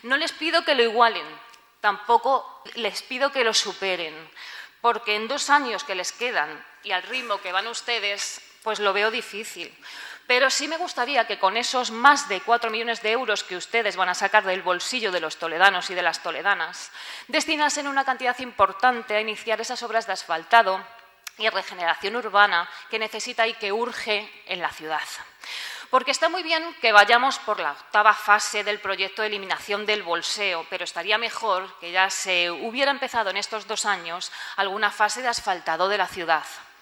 No les pido que lo igualen, tampoco les pido que lo superen, porque en 2 años que les quedan y al ritmo que van ustedes, pues lo veo difícil. Pero sí me gustaría que con esos más de 4 millones de euros que ustedes van a sacar del bolsillo de los toledanos y de las toledanas, destinasen una cantidad importante a iniciar esas obras de asfaltado y regeneración urbana que necesita y que urge en la ciudad. Porque está muy bien que vayamos por la 8ª fase del proyecto de eliminación del bolseo, pero estaría mejor que ya se hubiera empezado en estos 2 años alguna fase de asfaltado de la ciudad.